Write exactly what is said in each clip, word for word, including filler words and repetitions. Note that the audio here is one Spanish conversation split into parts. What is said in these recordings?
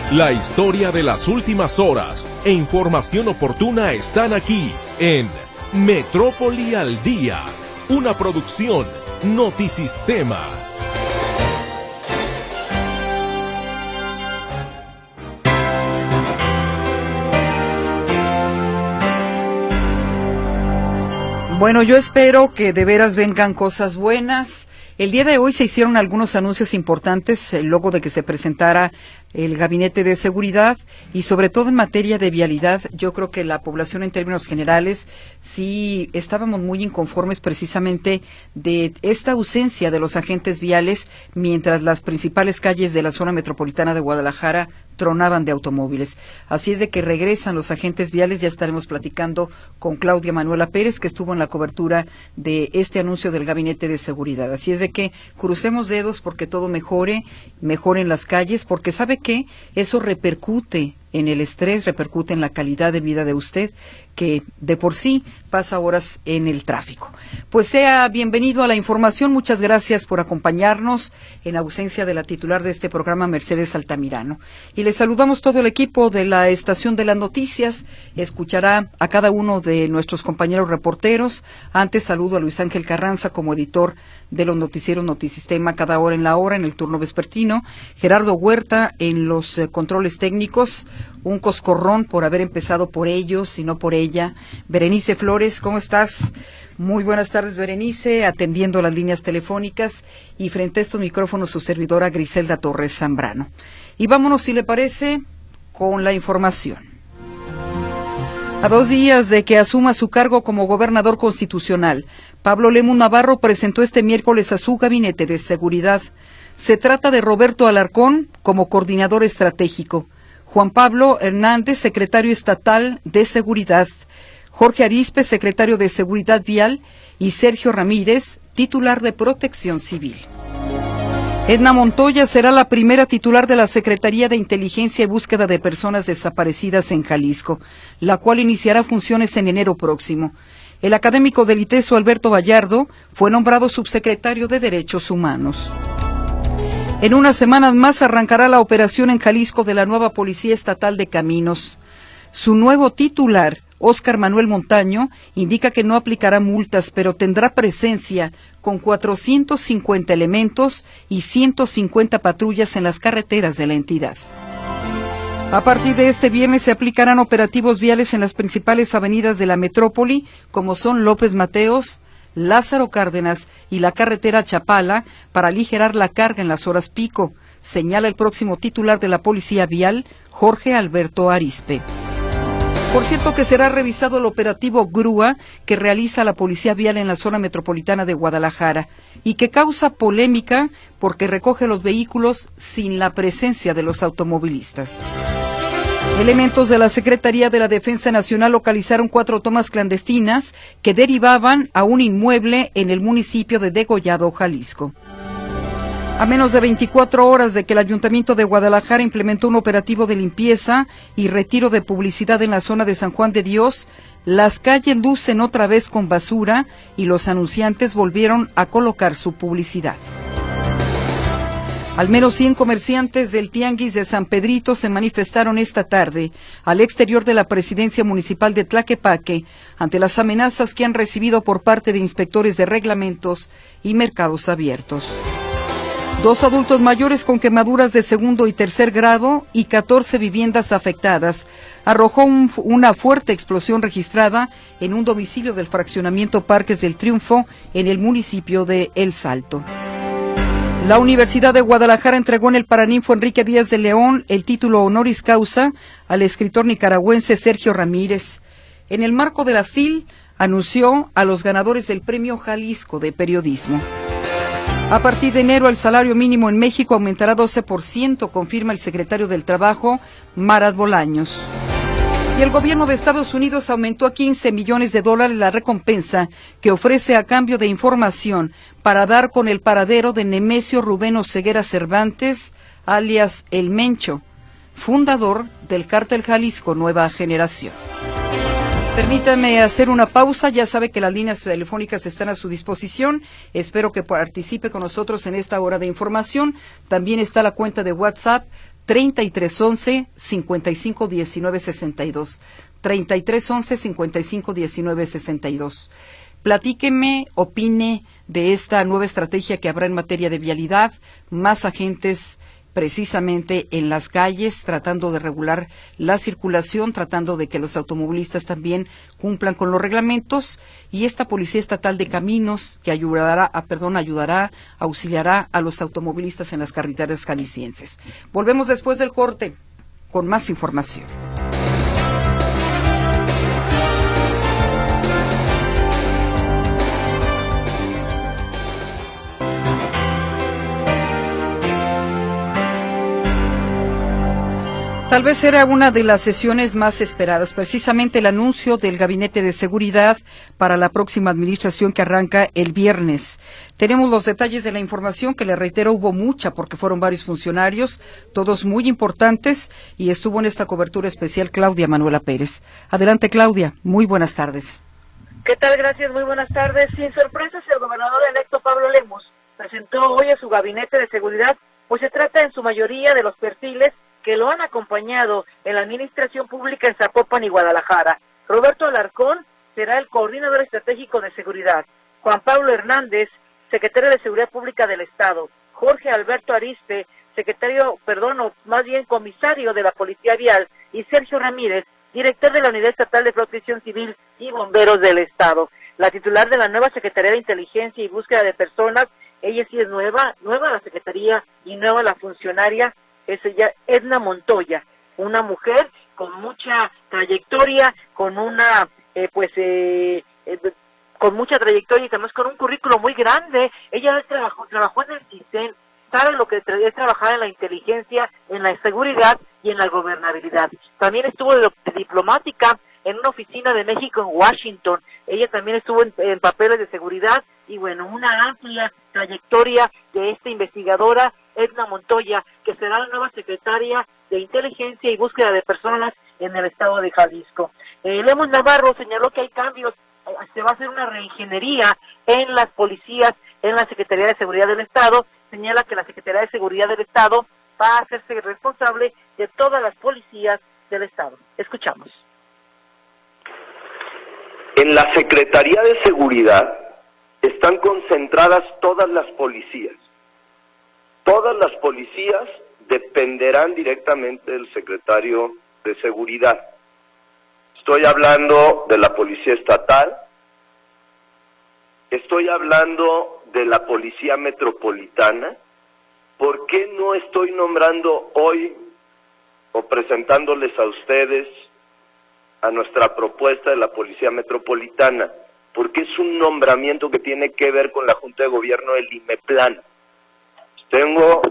La historia de las últimas horas e información oportuna están aquí en Metrópoli al Día, una producción Notisistema. Bueno, yo espero que de veras vengan cosas buenas. El día de hoy se hicieron algunos anuncios importantes, eh, luego de que se presentara el Gabinete de Seguridad y sobre todo en materia de vialidad. Yo creo que la población en términos generales sí estábamos muy inconformes precisamente de esta ausencia de los agentes viales mientras las principales calles de la zona metropolitana de Guadalajara tronaban de automóviles. Así es de que regresan los agentes viales. Ya estaremos platicando con Claudia Manuela Pérez, que estuvo en la cobertura de este anuncio del Gabinete de Seguridad. Así es de que crucemos dedos porque todo mejore, mejore en las calles, porque sabe que eso repercute en el estrés, repercute en la calidad de vida de usted, que de por sí pasa horas en el tráfico. Pues sea bienvenido a la información. Muchas gracias por acompañarnos en ausencia de la titular de este programa, Mercedes Altamirano. Y les saludamos todo el equipo de la Estación de las Noticias. Escuchará a cada uno de nuestros compañeros reporteros. Antes saludo a Luis Ángel Carranza como editor de los noticieros Notisistema cada hora en la hora en el turno vespertino. Gerardo Huerta en los eh, controles técnicos. Un coscorrón por haber empezado por ellos y no por ella. Berenice Flores, ¿cómo estás? Muy buenas tardes, Berenice, atendiendo las líneas telefónicas, y frente a estos micrófonos su servidora Griselda Torres Zambrano. Y vámonos, si le parece, con la información. A dos días de que asuma su cargo como gobernador constitucional, Pablo Lemus Navarro presentó este miércoles a su gabinete de seguridad. Se trata de Roberto Alarcón como coordinador estratégico, Juan Pablo Hernández, secretario estatal de Seguridad, Jorge Arizpe, secretario de Seguridad Vial, y Sergio Ramírez, titular de Protección Civil. Edna Montoya será la primera titular de la Secretaría de Inteligencia y Búsqueda de Personas Desaparecidas en Jalisco, la cual iniciará funciones en enero próximo. El académico del ITESO, Alberto Vallardo, fue nombrado subsecretario de Derechos Humanos. En unas semanas más arrancará la operación en Jalisco de la nueva Policía Estatal de Caminos. Su nuevo titular, Óscar Manuel Montaño, indica que no aplicará multas, pero tendrá presencia con cuatrocientos cincuenta elementos y ciento cincuenta patrullas en las carreteras de la entidad. A partir de este viernes se aplicarán operativos viales en las principales avenidas de la metrópoli, como son López Mateos, Lázaro Cárdenas y la carretera Chapala, para aligerar la carga en las horas pico, señala el próximo titular de la Policía Vial, Jorge Alberto Arizpe. Por cierto que será revisado el operativo Grúa que realiza la Policía Vial en la zona metropolitana de Guadalajara y que causa polémica porque recoge los vehículos sin la presencia de los automovilistas. Elementos de la Secretaría de la Defensa Nacional localizaron cuatro tomas clandestinas que derivaban a un inmueble en el municipio de Degollado, Jalisco. A menos de veinticuatro horas de que el Ayuntamiento de Guadalajara implementó un operativo de limpieza y retiro de publicidad en la zona de San Juan de Dios, las calles lucen otra vez con basura y los anunciantes volvieron a colocar su publicidad. Al menos cien comerciantes del Tianguis de San Pedrito se manifestaron esta tarde al exterior de la presidencia municipal de Tlaquepaque ante las amenazas que han recibido por parte de inspectores de reglamentos y mercados abiertos. Dos adultos mayores con quemaduras de segundo y tercer grado y catorce viviendas afectadas arrojó un, una fuerte explosión registrada en un domicilio del fraccionamiento Parques del Triunfo en el municipio de El Salto. La Universidad de Guadalajara entregó en el Paraninfo Enrique Díaz de León el título honoris causa al escritor nicaragüense Sergio Ramírez. En el marco de la F I L, anunció a los ganadores del Premio Jalisco de Periodismo. A partir de enero, el salario mínimo en México aumentará doce por ciento, confirma el secretario del Trabajo, Marat Bolaños. Y el gobierno de Estados Unidos aumentó a quince millones de dólares la recompensa que ofrece a cambio de información para dar con el paradero de Nemesio Rubén Oseguera Cervantes, alias El Mencho, fundador del Cártel Jalisco Nueva Generación. Permítame hacer una pausa, ya sabe que las líneas telefónicas están a su disposición, espero que participe con nosotros en esta hora de información. También está la cuenta de WhatsApp treinta y tres once, cincuenta y cinco diecinueve sesenta y dos. treinta y tres once, cincuenta y cinco diecinueve sesenta y dos. Platíqueme, opine de esta nueva estrategia que habrá en materia de vialidad, más agentes precisamente en las calles, tratando de regular la circulación, tratando de que los automovilistas también cumplan con los reglamentos, y esta Policía Estatal de Caminos que ayudará, a, perdón, ayudará, auxiliará a los automovilistas en las carreteras jaliscienses. Volvemos después del corte con más información. Tal vez era una de las sesiones más esperadas, precisamente el anuncio del Gabinete de Seguridad para la próxima administración que arranca el viernes. Tenemos los detalles de la información, que le reitero, hubo mucha porque fueron varios funcionarios, todos muy importantes, y estuvo en esta cobertura especial Claudia Manuela Pérez. Adelante, Claudia, muy buenas tardes. ¿Qué tal? Gracias, muy buenas tardes. Sin sorpresas, el gobernador electo Pablo Lemos presentó hoy a su Gabinete de Seguridad, pues se trata en su mayoría de los perfiles que lo han acompañado en la administración pública en Zapopan y Guadalajara. Roberto Alarcón será el coordinador estratégico de seguridad. Juan Pablo Hernández, secretario de Seguridad Pública del Estado. Jorge Alberto Ariste, secretario, perdón, o más bien comisario de la Policía Vial. Y Sergio Ramírez, director de la Unidad Estatal de Protección Civil y Bomberos del Estado. La titular de la nueva Secretaría de Inteligencia y Búsqueda de Personas, ella sí es nueva, nueva la Secretaría y nueva la funcionaria, es ella, Edna Montoya, una mujer con mucha trayectoria, con una, eh, pues, eh, eh, con mucha trayectoria y también con un currículo muy grande. Ella trabajó, trabajó en el CISEN, sabe lo que es trabajar en la inteligencia, en la seguridad y en la gobernabilidad. También estuvo de, de diplomática en una oficina de México en Washington. Ella también estuvo en, en papeles de seguridad y bueno, una amplia trayectoria de esta investigadora, Edna Montoya, que será la nueva secretaria de Inteligencia y Búsqueda de Personas en el estado de Jalisco. Eh, Lemos Navarro señaló que hay cambios, eh, se va a hacer una reingeniería en las policías, en la Secretaría de Seguridad del Estado. Señala que la Secretaría de Seguridad del Estado va a hacerse responsable de todas las policías del estado. Escuchamos. En la Secretaría de Seguridad están concentradas todas las policías. Todas las policías dependerán directamente del secretario de Seguridad. Estoy hablando de la Policía Estatal, estoy hablando de la Policía Metropolitana. ¿Por qué no estoy nombrando hoy o presentándoles a ustedes a nuestra propuesta de la Policía Metropolitana? Porque es un nombramiento que tiene que ver con la Junta de Gobierno del IMEPLAN. Tengo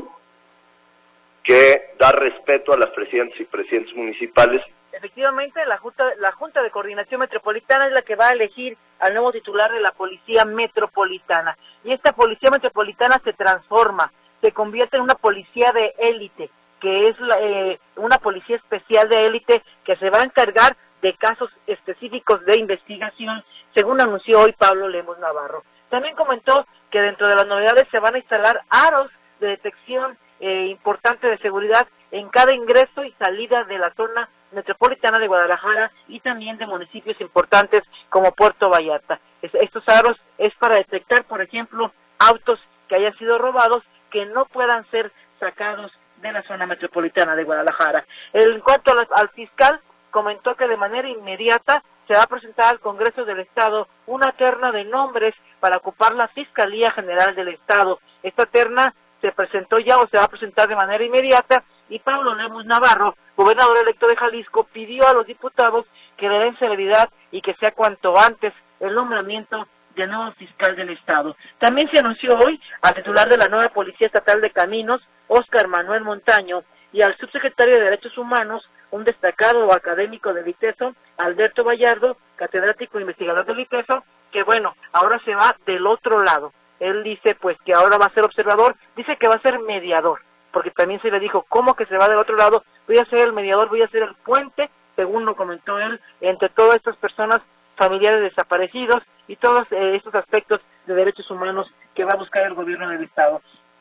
que dar respeto a las presidentas y presidentes municipales. Efectivamente, la Junta, la Junta de Coordinación Metropolitana es la que va a elegir al nuevo titular de la Policía Metropolitana. Y esta Policía Metropolitana se transforma, se convierte en una policía de élite, que es la, eh, una policía especial de élite que se va a encargar de casos específicos de investigación, según anunció hoy Pablo Lemos Navarro. También comentó que dentro de las novedades se van a instalar aros de detección eh, importante de seguridad en cada ingreso y salida de la zona metropolitana de Guadalajara y también de municipios importantes como Puerto Vallarta. Es, estos aros es para detectar, por ejemplo, autos que hayan sido robados que no puedan ser sacados de la zona metropolitana de Guadalajara. En cuanto al, al fiscal, comentó que de manera inmediata se va a presentar al Congreso del Estado una terna de nombres para ocupar la Fiscalía General del Estado. Esta terna se presentó ya o se va a presentar de manera inmediata y Pablo Lemos Navarro, gobernador electo de Jalisco, pidió a los diputados que le den celeridad y que sea cuanto antes el nombramiento del nuevo fiscal del Estado. También se anunció hoy al titular de la nueva Policía Estatal de Caminos, Óscar Manuel Montaño, y al subsecretario de Derechos Humanos, un destacado académico del ITESO, Alberto Vallardo, catedrático e investigador del ITESO, que bueno, ahora se va del otro lado. Él dice pues que ahora va a ser observador, dice que va a ser mediador, porque también se le dijo, ¿cómo que se va del otro lado? Voy a ser el mediador, voy a ser el puente, según lo comentó él, entre todas estas personas, familiares desaparecidos y todos eh, estos aspectos de derechos humanos que va a buscar el gobierno del Estado.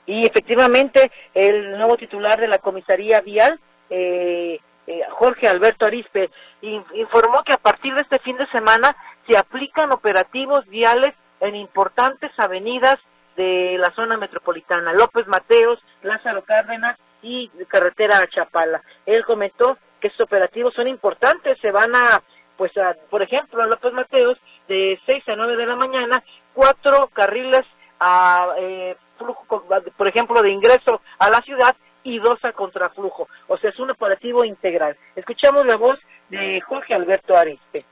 Y efectivamente, el nuevo titular de la comisaría vial, eh, eh, Jorge Alberto Arizpe, in, informó que a partir de este fin de semana se aplican operativos viales en importantes avenidas de la zona metropolitana, López Mateos, Lázaro Cárdenas y carretera a Chapala. Él comentó que estos operativos son importantes, se van a, pues, a, por ejemplo, a López Mateos, de seis a nueve de la mañana, cuatro carriles a eh, flujo, por ejemplo, de ingreso a la ciudad y dos a contraflujo. O sea, es un operativo integral. Escuchamos la voz de Jorge Alberto Arizpe.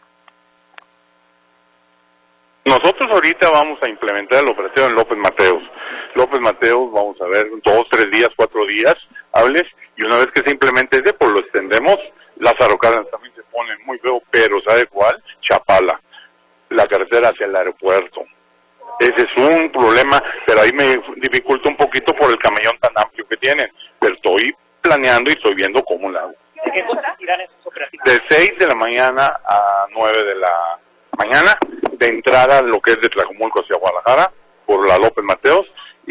Nosotros ahorita vamos a implementar el operativo en López Mateos. López Mateos, vamos a ver, dos, tres días, cuatro días hables, y una vez que se implemente ese, pues lo extendemos. Lázaro Cárdenas también se pone muy feo, pero ¿sabe cuál? Chapala, la carretera hacia el aeropuerto. Ese es un problema, pero ahí me dificulta un poquito por el camellón tan amplio que tienen, pero estoy planeando y estoy viendo cómo la hago. ¿De qué consistirán esos operativos? De seis de la mañana a nueve de la mañana, de entrada lo que es de Tlajomulco hacia Guadalajara, por la López Mateos,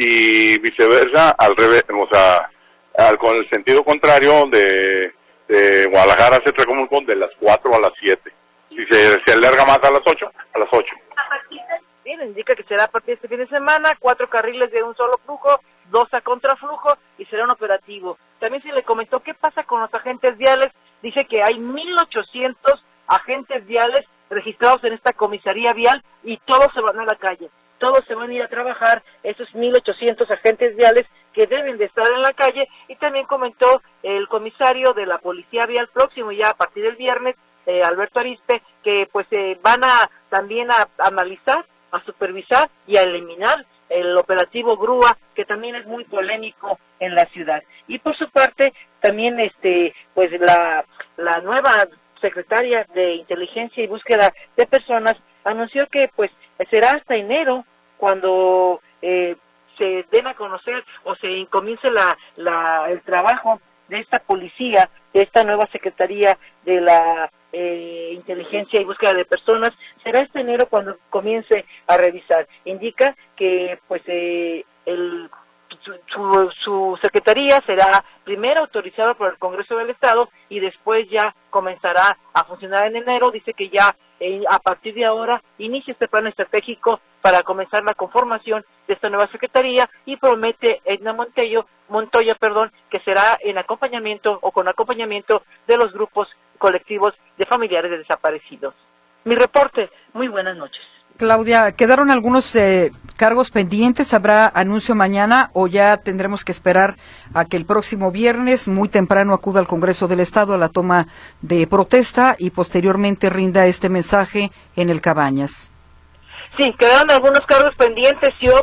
y viceversa, al revés, o sea, al, con el sentido contrario de, de Guadalajara hacia Tlajomulco, de las cuatro a las siete. Si se, se alarga más a las ocho, a las ocho. Bien, indica que será a partir de este fin de semana, cuatro carriles de un solo flujo, dos a contraflujo, y será un operativo. También se le comentó qué pasa con los agentes viales. Dice que hay mil ochocientos agentes viales registrados en esta comisaría vial y todos se van a la calle, todos se van a ir a trabajar, esos mil ochocientos agentes viales que deben de estar en la calle. Y también comentó el comisario de la policía vial próximo, ya a partir del viernes, eh, Alberto Arizpe, que pues eh, van a también a, a analizar, a supervisar y a eliminar el operativo Grúa, que también es muy polémico en la ciudad. Y por su parte, también este pues la, la nueva secretaria de Inteligencia y Búsqueda de Personas anunció que pues será hasta enero cuando eh, se den a conocer o se comience la, la, el trabajo de esta policía, de esta nueva Secretaría de la eh, Inteligencia y Búsqueda de Personas. Será este enero cuando comience a revisar. Indica que pues eh, el Su, su, su secretaría será primero autorizada por el Congreso del Estado y después ya comenzará a funcionar en enero. Dice que ya eh, a partir de ahora inicia este plan estratégico para comenzar la conformación de esta nueva secretaría, y promete Edna Montoya, Montoya, perdón, que será en acompañamiento o con acompañamiento de los grupos colectivos de familiares de desaparecidos. Mi reporte, muy buenas noches. Claudia, ¿quedaron algunos eh, cargos pendientes? ¿Habrá anuncio mañana o ya tendremos que esperar a que el próximo viernes, muy temprano, acuda al Congreso del Estado a la toma de protesta y posteriormente rinda este mensaje en el Cabañas? Sí, quedaron algunos cargos pendientes, yo,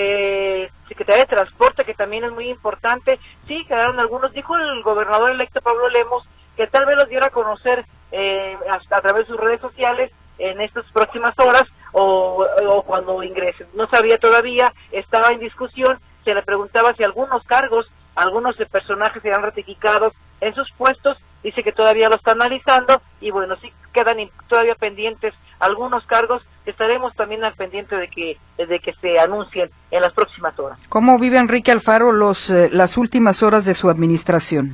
eh, Secretaría de Transporte, que también es muy importante. Sí, quedaron algunos. Dijo el gobernador electo Pablo Lemos que tal vez los diera a conocer eh, a, a través de sus redes sociales en estas próximas horas, o, o cuando ingresen. No sabía todavía, estaba en discusión. Se le preguntaba si algunos cargos, algunos de personajes serán ratificados en sus puestos. Dice que todavía lo está analizando, y bueno, sí quedan todavía pendientes algunos cargos. Estaremos también al pendiente de que de que se anuncien en las próximas horas. ¿Cómo vive Enrique Alfaro los eh, las últimas horas de su administración?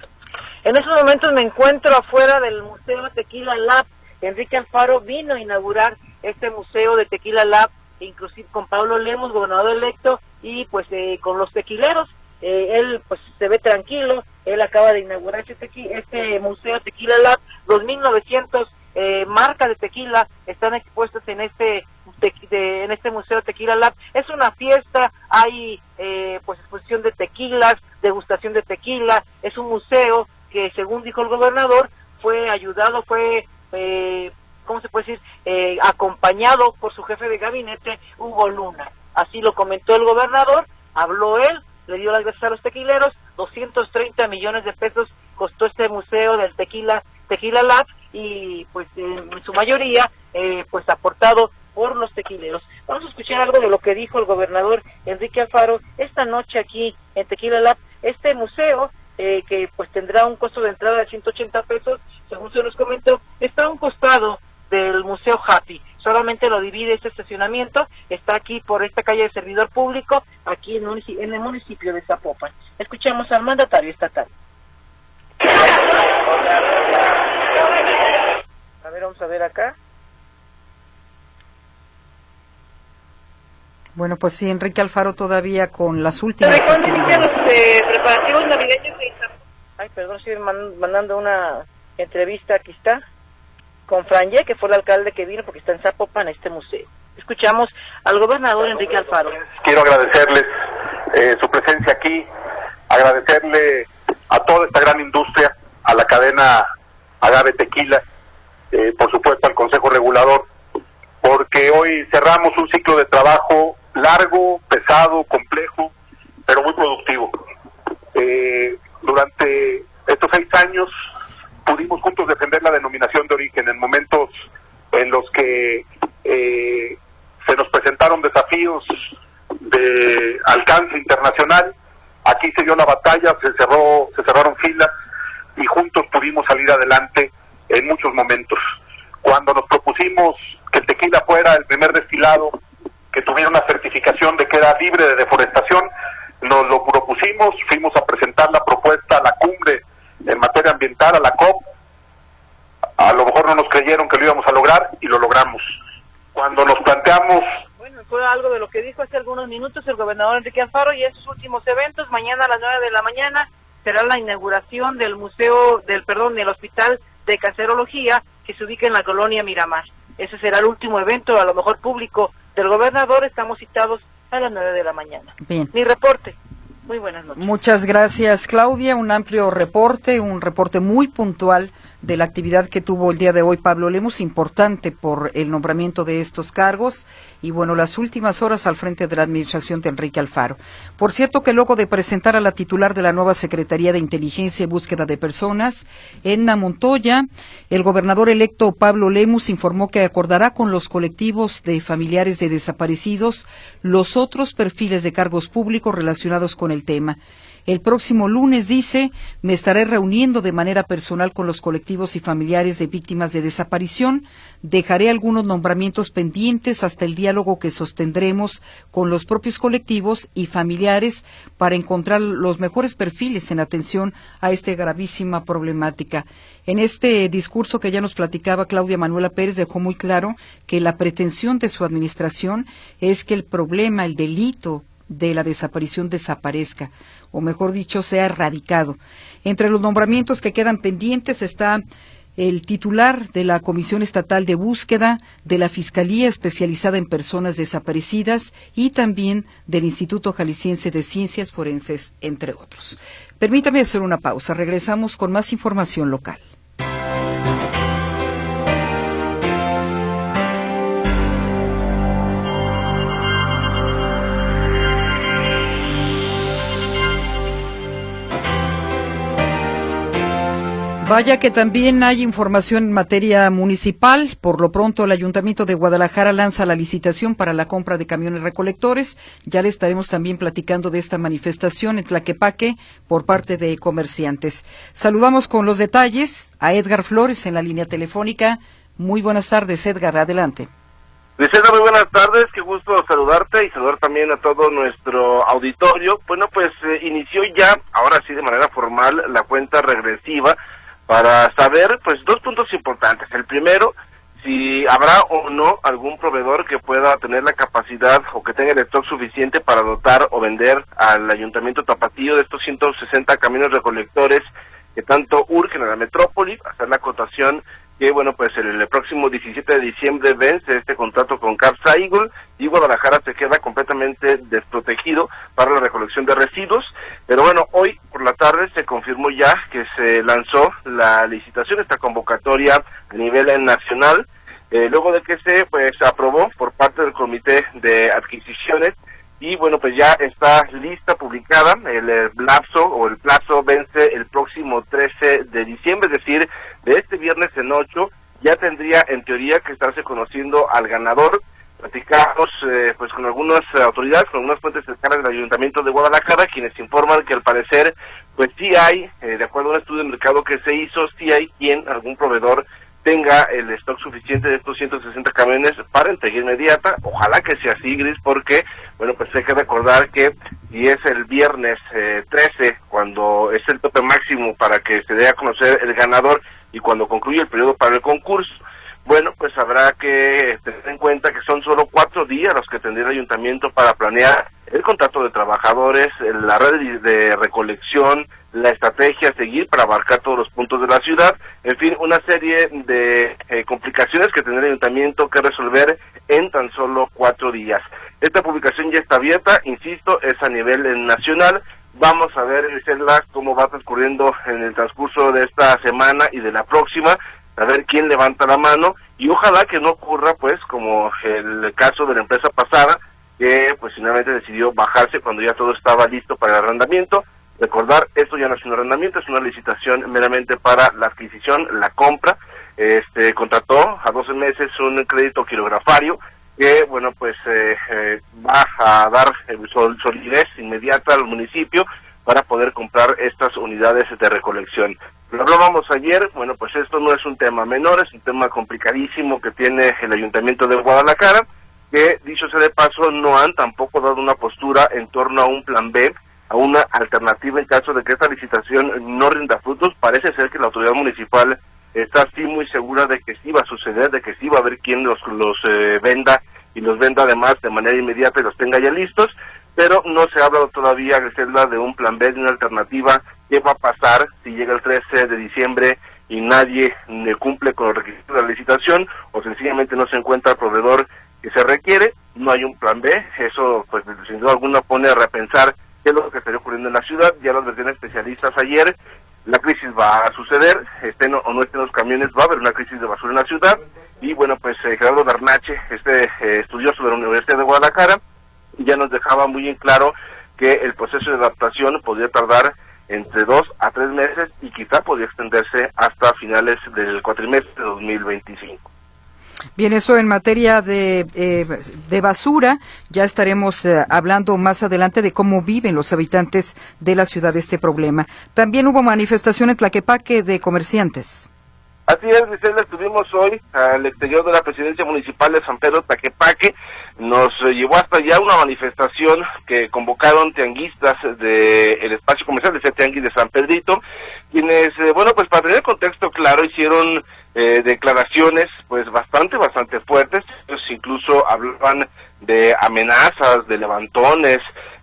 En estos momentos me encuentro afuera del Museo Tequila Lab. Enrique Alfaro vino a inaugurar este museo de Tequila Lab, inclusive con Pablo Lemos, gobernador electo, y pues eh, con los tequileros. Eh, él pues se ve tranquilo. Él acaba de inaugurar este, tequi este museo Tequila Lab. dos mil novecientos eh, marcas de tequila están expuestas en este de, en este museo Tequila Lab. Es una fiesta, hay eh, pues exposición de tequilas, degustación de tequila. Es un museo que, según dijo el gobernador, fue ayudado, fue eh, ¿cómo se puede decir? Eh, acompañado por su jefe de gabinete, Hugo Luna. Así lo comentó el gobernador. Habló él, le dio las gracias a los tequileros. doscientos treinta millones de pesos costó este museo del Tequila Tequila Lab, y pues en su mayoría eh, pues aportado por los tequileros. Vamos a escuchar algo de lo que dijo el gobernador Enrique Alfaro esta noche aquí en Tequila Lab. Este museo eh, que pues tendrá un costo de entrada de ciento ochenta pesos, según se nos comentó, está a un costado del Museo Happy. solamente lo divide este estacionamiento, está aquí por esta calle de Servidor Público, aquí en, munici- en el municipio de Zapopan. Escuchemos al mandatario estatal. A ver, vamos a ver acá. Bueno, pues sí, Enrique Alfaro todavía con las últimas ¿Sabe cuándo inician los actividades. eh, preparativos navideños de Zapopan? Ay, perdón, estoy man- mandando una entrevista, aquí está, con Franje, que fue el alcalde que vino porque está en Zapopan, a este museo. Escuchamos al gobernador Enrique Alfaro. Quiero agradecerles eh, su presencia aquí, agradecerle a toda esta gran industria, a la cadena Agave Tequila, eh, por supuesto al Consejo Regulador, porque hoy cerramos un ciclo de trabajo largo, pesado, complejo, pero muy productivo. Eh, durante estos seis años pudimos juntos defender la denominación de origen en momentos en los que eh, se nos presentaron desafíos de alcance internacional. Aquí se dio la batalla, se cerró, se cerraron filas y juntos pudimos salir adelante en muchos momentos. Cuando nos propusimos que el tequila fuera el primer destilado que tuviera una certificación de que era libre de deforestación, nos lo propusimos, fuimos a presentar la propuesta a la cumbre en materia ambiental, a la COP. A lo mejor no nos creyeron que lo íbamos a lograr y lo logramos. Cuando nos planteamos... Bueno, fue algo de lo que dijo hace algunos minutos el gobernador Enrique Alfaro y esos últimos eventos. Mañana a las nueve de la mañana será la inauguración del museo, del perdón, del hospital de cancerología que se ubica en la colonia Miramar. Ese será el último evento, a lo mejor público, del gobernador. Estamos citados a las nueve de la mañana. Bien. Mi reporte. Muy buenas noches. Muchas gracias, Claudia. Un amplio reporte, un reporte muy puntual de la actividad que tuvo el día de hoy Pablo Lemus, importante por el nombramiento de estos cargos y, bueno, las últimas horas al frente de la administración de Enrique Alfaro. Por cierto que luego de presentar a la titular de la nueva Secretaría de Inteligencia y Búsqueda de Personas, Edna Montoya, el gobernador electo Pablo Lemus informó que acordará con los colectivos de familiares de desaparecidos los otros perfiles de cargos públicos relacionados con el tema. El próximo lunes, dice, me estaré reuniendo de manera personal con los colectivos y familiares de víctimas de desaparición. Dejaré algunos nombramientos pendientes hasta el diálogo que sostendremos con los propios colectivos y familiares para encontrar los mejores perfiles en atención a esta gravísima problemática. En este discurso que ya nos platicaba Claudia Manuela Pérez, dejó muy claro que la pretensión de su administración es que el problema, el delito de la desaparición desaparezca, o mejor dicho, sea erradicado. Entre los nombramientos que quedan pendientes está el titular de la Comisión Estatal de Búsqueda, de la Fiscalía Especializada en Personas Desaparecidas y también del Instituto Jalisciense de Ciencias Forenses, entre otros. Permítame hacer una pausa. Regresamos con más información local. Vaya que también hay información en materia municipal. Por lo pronto, el Ayuntamiento de Guadalajara lanza la licitación para la compra de camiones recolectores. Ya le estaremos también platicando de esta manifestación en Tlaquepaque por parte de comerciantes. Saludamos con los detalles a Edgar Flores en la línea telefónica. Muy buenas tardes, Edgar, adelante. Lisenda, muy buenas tardes, qué gusto saludarte y saludar también a todo nuestro auditorio. Bueno, pues eh, inició ya, ahora sí de manera formal, la cuenta regresiva para saber, pues, dos puntos importantes. El primero, si habrá o no algún proveedor que pueda tener la capacidad o que tenga el stock suficiente para dotar o vender al Ayuntamiento Tapatío de estos ciento sesenta camiones recolectores que tanto urgen a la metrópoli. Hacer la acotación que, bueno, pues el, el próximo diecisiete de diciembre vence este contrato con Capsa Eagle y Guadalajara se queda completamente desprotegido para la recolección de residuos. Pero bueno, hoy por la tarde se confirmó ya que se lanzó la licitación, esta convocatoria a nivel nacional, eh, luego de que se pues aprobó por parte del Comité de Adquisiciones y bueno, pues ya está lista, publicada. El, el lapso o el plazo vence el próximo trece de diciembre, es decir, de este viernes en ocho, ya tendría en teoría que estarse conociendo al ganador. Platicamos eh, pues con algunas autoridades, con algunas fuentes cercanas del Ayuntamiento de Guadalajara, quienes informan que al parecer pues sí hay, eh, de acuerdo a un estudio de mercado que se hizo, sí hay quien, algún proveedor tenga el stock suficiente de estos ciento sesenta camiones para entrega inmediata. Ojalá que sea así, Gris, porque, bueno, pues hay que recordar que si es el viernes eh, trece, cuando es el tope máximo para que se dé a conocer el ganador y cuando concluye el periodo para el concurso, bueno, pues habrá que tener en cuenta que son solo cuatro días los que tendría el ayuntamiento para planear el contrato de trabajadores, la red de recolección, la estrategia a seguir para abarcar todos los puntos de la ciudad, en fin, una serie de eh, complicaciones que tendrá el ayuntamiento que resolver en tan solo cuatro días. Esta publicación ya está abierta, insisto, es a nivel eh, nacional. Vamos a ver, Griselda, cómo va transcurriendo en el transcurso de esta semana y de la próxima, a ver quién levanta la mano, y ojalá que no ocurra, pues, como el caso de la empresa pasada, que pues finalmente decidió bajarse cuando ya todo estaba listo para el arrendamiento. Recordar, esto ya no es un arrendamiento, es una licitación meramente para la adquisición, la compra. Este contrató a doce meses un crédito quirografario que, bueno, pues eh, eh, va a dar sol, solidez inmediata al municipio para poder comprar estas unidades de recolección. Lo hablábamos ayer, bueno, pues esto no es un tema menor, es un tema complicadísimo que tiene el Ayuntamiento de Guadalajara, que, dicho sea de paso, no han tampoco dado una postura en torno a un plan B, a una alternativa en caso de que esta licitación no rinda frutos. Parece ser que la autoridad municipal está sí muy segura de que sí va a suceder, de que sí va a haber quien los, los eh, venda y los venda además de manera inmediata y los tenga ya listos, pero no se ha hablado todavía, Griselda, de un plan B, de una alternativa. ¿Qué va a pasar si llega el trece de diciembre y nadie cumple con los requisitos de la licitación o sencillamente no se encuentra el proveedor que se requiere? No hay un plan B. Eso, pues, sin duda alguna pone a repensar qué es lo que estaría ocurriendo en la ciudad. Ya lo advirtieron especialistas ayer, la crisis va a suceder, estén o no estén los camiones, va a haber una crisis de basura en la ciudad. Y bueno, pues eh, Gerardo Darnache, este eh, estudioso de la Universidad de Guadalajara, ya nos dejaba muy en claro que el proceso de adaptación podría tardar entre dos a tres meses y quizá podría extenderse hasta finales del cuatrimestre de dos mil veinticinco. Bien, eso en materia de, eh, de basura, ya estaremos eh, hablando más adelante de cómo viven los habitantes de la ciudad este problema. También hubo manifestación en Tlaquepaque de comerciantes. Así es, Griselda, estuvimos hoy al exterior de la presidencia municipal de San Pedro Tlaquepaque. Nos eh, llevó hasta allá una manifestación que convocaron tianguistas del espacio comercial de ese tianguis de San Pedrito, quienes, eh, bueno, pues para tener contexto claro, hicieron eh, declaraciones pues bastante, bastante fuertes. Ellos incluso hablaban de amenazas, de levantones,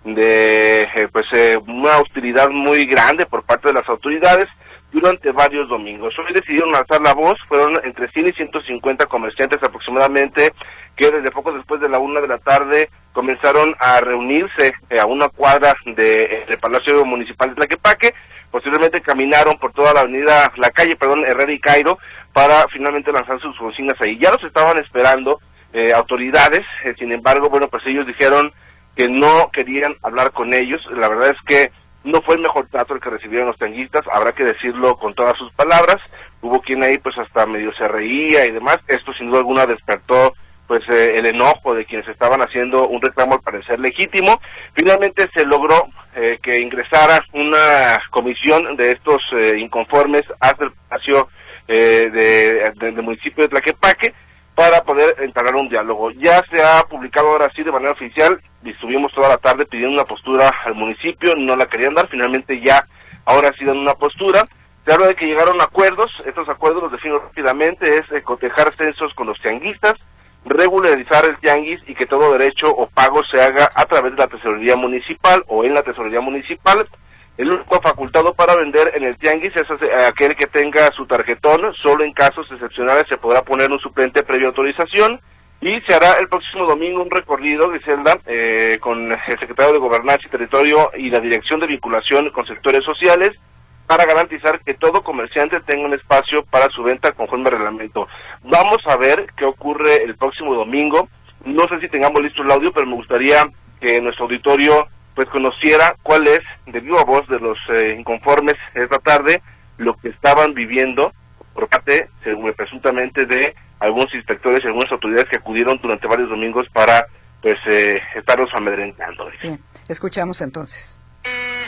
de eh, pues eh, una hostilidad muy grande por parte de las autoridades durante varios domingos. Hoy decidieron alzar la voz, fueron entre cien y ciento cincuenta comerciantes aproximadamente, que desde poco después de la una de la tarde comenzaron a reunirse eh, a una cuadra del de Palacio Municipal de Tlaquepaque. Posteriormente caminaron por toda la avenida, la calle, perdón, Herrera y Cairo, para finalmente lanzar sus consignas ahí. Ya los estaban esperando eh, autoridades, eh, sin embargo, bueno, pues ellos dijeron que no querían hablar con ellos. La verdad es que no fue el mejor trato el que recibieron los tianguistas, habrá que decirlo con todas sus palabras. Hubo quien ahí pues hasta medio se reía y demás. Esto sin duda alguna despertó pues eh, el enojo de quienes estaban haciendo un reclamo al parecer legítimo. Finalmente se logró eh, que ingresara una comisión de estos eh, inconformes hasta el espacio eh, de, de, del municipio de Tlaquepaque para poder entablar un diálogo. Ya se ha publicado ahora sí de manera oficial, y estuvimos toda la tarde pidiendo una postura al municipio, no la querían dar, finalmente ya ahora sí dan una postura. Se habla de que llegaron a acuerdos, estos acuerdos los defino rápidamente, es eh, cotejar censos con los tianguistas, regularizar el tianguis y que todo derecho o pago se haga a través de la tesorería municipal o en la tesorería municipal. El único facultado para vender en el tianguis es aquel que tenga su tarjetón, solo en casos excepcionales se podrá poner un suplente previa autorización, y se hará el próximo domingo un recorrido, Griselda, eh, con el secretario de Gobernanza y Territorio y la Dirección de Vinculación con Sectores Sociales, para garantizar que todo comerciante tenga un espacio para su venta conforme al reglamento. Vamos a ver qué ocurre el próximo domingo. No sé si tengamos listo el audio, pero me gustaría que nuestro auditorio pues conociera cuál es, de viva voz de los eh, inconformes esta tarde, lo que estaban viviendo por parte, según presuntamente, de algunos inspectores y algunas autoridades que acudieron durante varios domingos para pues eh, estarlos amedrentando. Bien, escuchamos entonces.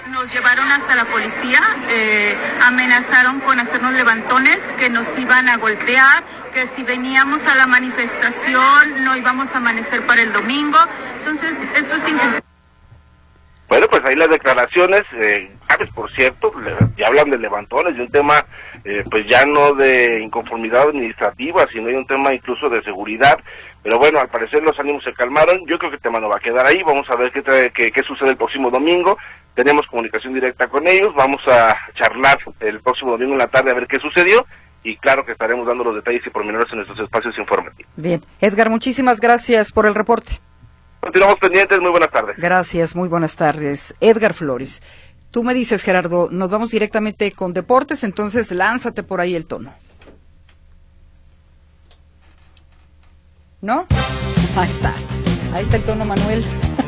Nos llevaron hasta la policía, eh, amenazaron con hacernos levantones, que nos iban a golpear, que si veníamos a la manifestación no íbamos a amanecer para el domingo. Entonces, eso es injusto. Bueno, pues ahí las declaraciones, eh, por cierto, le, ya hablan de levantones, de un tema, eh, pues ya no de inconformidad administrativa, sino de un tema incluso de seguridad. Pero bueno, al parecer los ánimos se calmaron. Yo creo que el tema no va a quedar ahí. Vamos a ver qué, trae, qué, qué sucede el próximo domingo. Tenemos comunicación directa con ellos. Vamos a charlar el próximo domingo en la tarde a ver qué sucedió. Y claro que estaremos dando los detalles y pormenores en nuestros espacios informativos. Bien. Edgar, muchísimas gracias por el reporte. Continuamos pendientes. Muy buenas tardes. Gracias, muy buenas tardes. Edgar Flores. Tú me dices, Gerardo, nos vamos directamente con deportes, entonces lánzate por ahí el tono. ¿No? Ahí está. Ahí está el tono, Manuel.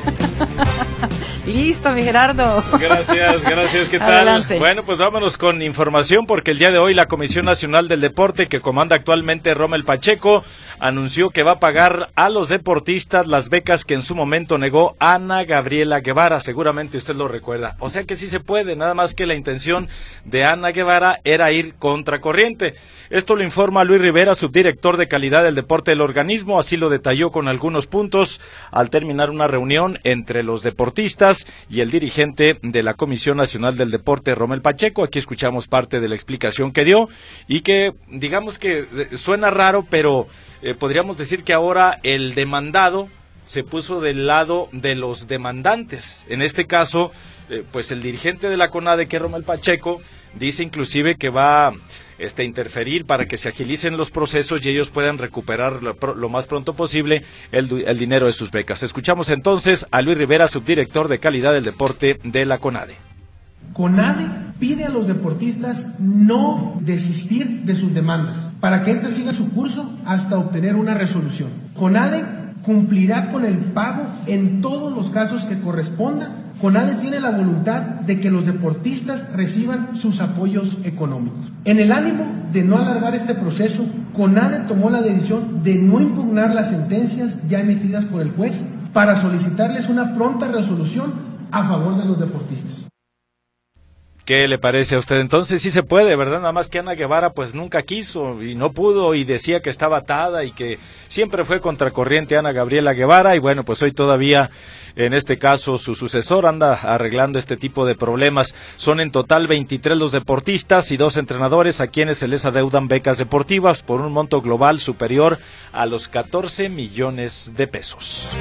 Listo, mi Gerardo. Gracias, gracias, ¿qué tal? Adelante. Bueno, pues vámonos con información porque el día de hoy la Comisión Nacional del Deporte, que comanda actualmente Rommel Pacheco, anunció que va a pagar a los deportistas las becas que en su momento negó Ana Gabriela Guevara, seguramente usted lo recuerda. O sea que sí se puede, nada más que la intención de Ana Guevara era ir contracorriente. Esto lo informa Luis Rivera, subdirector de calidad del deporte del organismo, así lo detalló con algunos puntos al terminar una reunión entre los deportistas y el dirigente de la Comisión Nacional del Deporte, Rommel Pacheco. Aquí escuchamos parte de la explicación que dio y que digamos que suena raro, pero eh, podríamos decir que ahora el demandado se puso del lado de los demandantes. En este caso, eh, pues el dirigente de la CONADE, que es Rommel Pacheco, dice inclusive que va este interferir para que se agilicen los procesos y ellos puedan recuperar lo, lo más pronto posible el, el dinero de sus becas. Escuchamos entonces a Luis Rivera, subdirector de calidad del deporte de la CONADE. CONADE pide a los deportistas no desistir de sus demandas para que ésta siga su curso hasta obtener una resolución. CONADE cumplirá con el pago en todos los casos que corresponda. CONADE tiene la voluntad de que los deportistas reciban sus apoyos económicos. En el ánimo de no alargar este proceso, CONADE tomó la decisión de no impugnar las sentencias ya emitidas por el juez para solicitarles una pronta resolución a favor de los deportistas. ¿Qué le parece a usted? Entonces sí se puede, ¿verdad? Nada más que Ana Guevara pues nunca quiso y no pudo y decía que estaba atada y que siempre fue contracorriente Ana Gabriela Guevara y bueno, pues hoy todavía en este caso su sucesor anda arreglando este tipo de problemas. Son en total veintitrés los deportistas y dos entrenadores a quienes se les adeudan becas deportivas por un monto global superior a los catorce millones de pesos.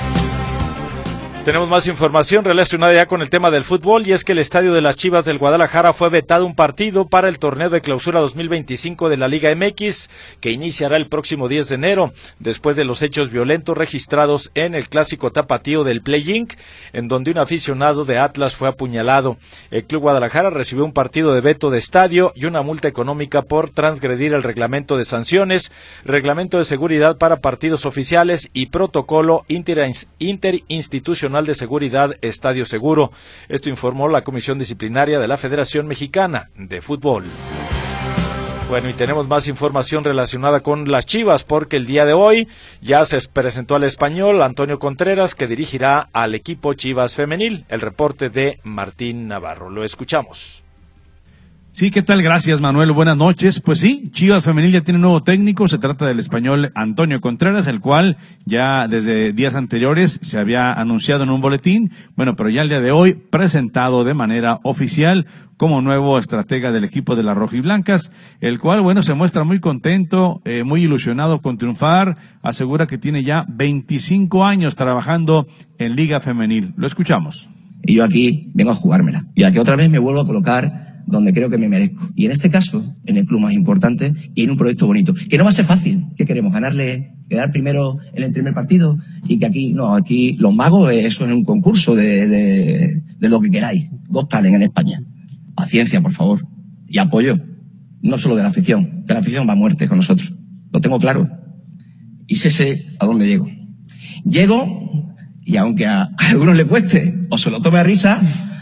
Tenemos más información relacionada ya con el tema del fútbol y es que el estadio de las Chivas del Guadalajara fue vetado un partido para el torneo de clausura dos mil veinticinco de la Liga M X que iniciará el próximo diez de enero después de los hechos violentos registrados en el clásico tapatío del Play-In en donde un aficionado de Atlas fue apuñalado. El Club Guadalajara recibió un partido de veto de estadio y una multa económica por transgredir el reglamento de sanciones, reglamento de seguridad para partidos oficiales y protocolo interinstitucional de Seguridad Estadio Seguro. Esto informó la Comisión Disciplinaria de la Federación Mexicana de Fútbol. Bueno, y tenemos más información relacionada con las Chivas, porque el día de hoy ya se presentó al español Antonio Contreras, que dirigirá al equipo Chivas Femenil. El reporte de Martín Navarro. Lo escuchamos. Sí, ¿qué tal? Gracias, Manuel. Buenas noches. Pues sí, Chivas Femenil ya tiene nuevo técnico. Se trata del español Antonio Contreras, el cual ya desde días anteriores se había anunciado en un boletín. Bueno, pero ya el día de hoy presentado de manera oficial como nuevo estratega del equipo de las rojiblancas, el cual, bueno, se muestra muy contento, eh, muy ilusionado con triunfar. Asegura que tiene ya veinticinco años trabajando en Liga Femenil. Lo escuchamos. Y yo aquí vengo a jugármela. Y aquí otra vez me vuelvo a colocar donde creo que me merezco. Y en este caso, en el club más importante y en un proyecto bonito, que no va a ser fácil. ¿Qué queremos? ¿Ganarle, quedar primero en el primer partido? Y que aquí, no, aquí los magos, eso es un concurso de, de, de lo que queráis. Got Talent en España. Paciencia, por favor. Y apoyo. No solo de la afición, que la afición va a muerte con nosotros. Lo tengo claro. Y sé, sé a dónde llego. Llego, y aunque a, a algunos le cueste o se lo tome a risa,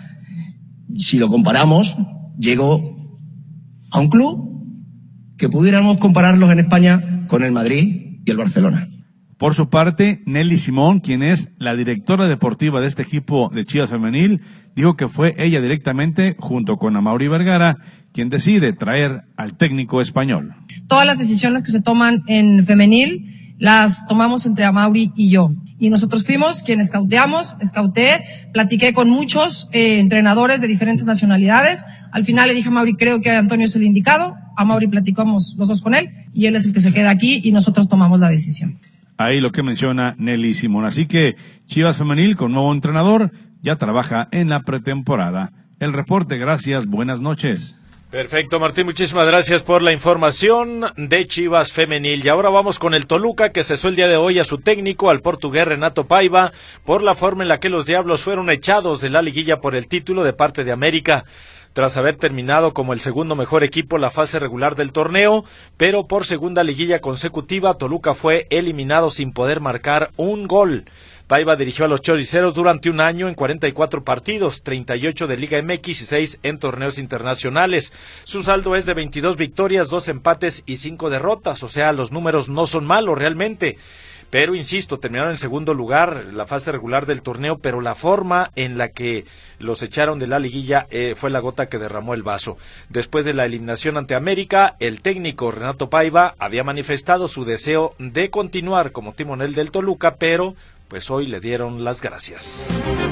si lo comparamos, llego a un club que pudiéramos compararlos en España con el Madrid y el Barcelona. Por su parte, Nelly Simón, quien es la directora deportiva de este equipo de Chivas Femenil, dijo que fue ella directamente, junto con Amaury Vergara, quien decide traer al técnico español. Todas las decisiones que se toman en femenil las tomamos entre Amaury y yo. Y nosotros fuimos quienes escauteamos, escauteé, platiqué con muchos eh, entrenadores de diferentes nacionalidades. Al final le dije a Amaury, creo que Antonio es el indicado. Amaury platicamos los dos con él y él es el que se queda aquí y nosotros tomamos la decisión. Ahí lo que menciona Nelly Simón. Así que Chivas Femenil con nuevo entrenador ya trabaja en la pretemporada. El reporte, gracias, buenas noches. Perfecto, Martín, muchísimas gracias por la información de Chivas Femenil. Y ahora vamos con el Toluca, que cesó el día de hoy a su técnico, al portugués Renato Paiva, por la forma en la que los Diablos fueron echados de la liguilla por el título de parte de América. Tras haber terminado como el segundo mejor equipo la fase regular del torneo, pero por segunda liguilla consecutiva, Toluca fue eliminado sin poder marcar un gol. Paiva dirigió a los choriceros durante un año en cuarenta y cuatro partidos, treinta y ocho de Liga M X y seis en torneos internacionales. Su saldo es de veintidós victorias, dos empates y cinco derrotas, o sea, los números no son malos realmente. Pero, insisto, terminaron en segundo lugar la fase regular del torneo, pero la forma en la que los echaron de la liguilla eh, fue la gota que derramó el vaso. Después de la eliminación ante América, el técnico Renato Paiva había manifestado su deseo de continuar como timonel del Toluca, pero pues hoy le dieron las gracias.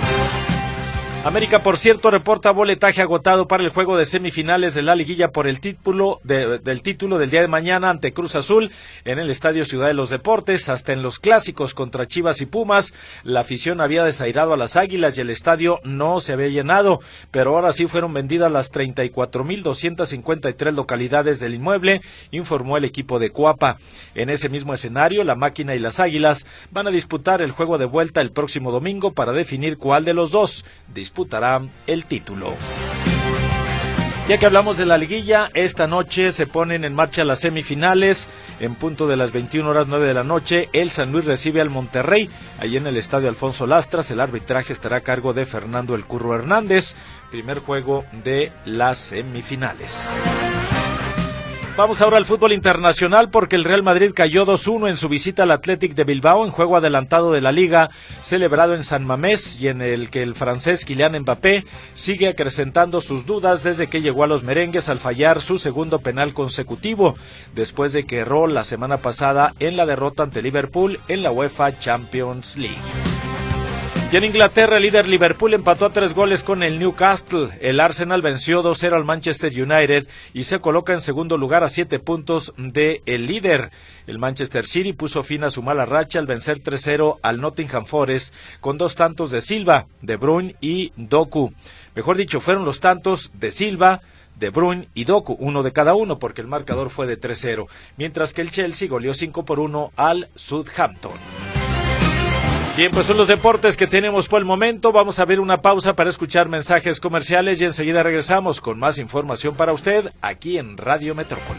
América, por cierto, reporta boletaje agotado para el juego de semifinales de la liguilla por el título de, del título del día de mañana ante Cruz Azul en el Estadio Ciudad de los Deportes. Hasta en los clásicos contra Chivas y Pumas, la afición había desairado a las Águilas y el estadio no se había llenado, pero ahora sí fueron vendidas las treinta y cuatro mil doscientas cincuenta y tres localidades del inmueble, informó el equipo de Cuapa. En ese mismo escenario, la Máquina y las Águilas van a disputar el juego de vuelta el próximo domingo para definir cuál de los dos disputará el título. Ya que hablamos de la liguilla, esta noche se ponen en marcha las semifinales. En punto de las veintiuna horas nueve de la noche, el San Luis recibe al Monterrey, allí en el Estadio Alfonso Lastras. El arbitraje estará a cargo de Fernando El Curro Hernández. Primer juego de las semifinales. Vamos ahora al fútbol internacional porque el Real Madrid cayó dos uno en su visita al Athletic de Bilbao en juego adelantado de la Liga, celebrado en San Mamés, y en el que el francés Kylian Mbappé sigue acrecentando sus dudas desde que llegó a los merengues al fallar su segundo penal consecutivo, después de que erró la semana pasada en la derrota ante Liverpool en la UEFA Champions League. Y en Inglaterra, el líder Liverpool empató a tres goles con el Newcastle. El Arsenal venció dos cero al Manchester United y se coloca en segundo lugar a siete puntos de el líder. El Manchester City puso fin a su mala racha al vencer tres cero al Nottingham Forest con dos tantos de Silva, De Bruyne y Doku. Mejor dicho, fueron los tantos de Silva, De Bruyne y Doku, uno de cada uno, porque el marcador fue de tres cero, mientras que el Chelsea goleó cinco por uno al Southampton. Bien, pues son los deportes que tenemos por el momento. Vamos a ver una pausa para escuchar mensajes comerciales y enseguida regresamos con más información para usted aquí en Radio Metrópoli.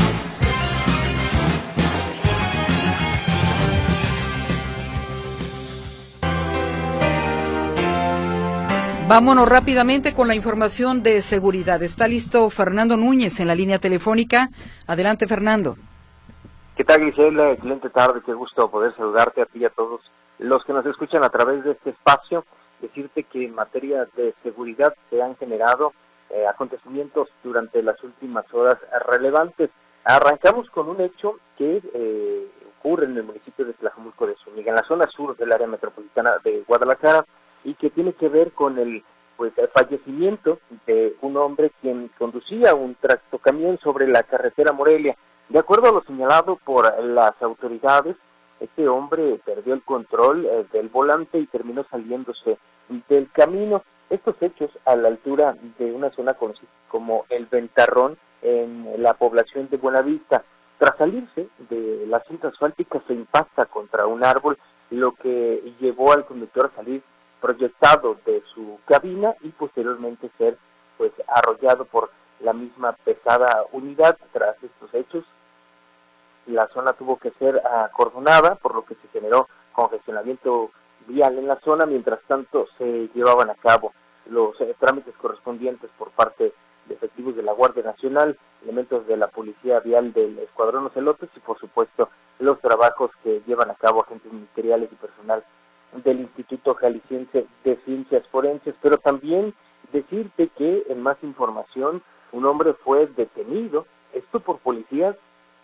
Vámonos rápidamente con la información de seguridad. Está listo Fernando Núñez en la línea telefónica. Adelante, Fernando. ¿Qué tal, Gisela? Excelente tarde, qué gusto poder saludarte a ti y a todos los que nos escuchan a través de este espacio. Decirte que en materia de seguridad se han generado eh, acontecimientos durante las últimas horas relevantes. Arrancamos con un hecho que eh, ocurre en el municipio de Tlajomulco de Zúñiga, en la zona sur del área metropolitana de Guadalajara, y que tiene que ver con el pues el fallecimiento de un hombre quien conducía un tractocamión sobre la carretera Morelia. De acuerdo a lo señalado por las autoridades, este hombre perdió el control eh, del volante y terminó saliéndose del camino. Estos hechos a la altura de una zona conocida como El Ventarrón, en la población de Buenavista. Tras salirse de la cinta asfáltica se impacta contra un árbol, lo que llevó al conductor a salir proyectado de su cabina y posteriormente ser pues arrollado por la misma pesada unidad. Tras estos hechos, la zona tuvo que ser acordonada, por lo que se generó congestionamiento vial en la zona. Mientras tanto, se llevaban a cabo los eh, trámites correspondientes por parte de efectivos de la Guardia Nacional, elementos de la Policía Vial del Escuadrón Ocelotes y, por supuesto, los trabajos que llevan a cabo agentes ministeriales y personal del Instituto Jalisciense de Ciencias Forenses, pero también decirte que en más información un hombre fue detenido, esto por policías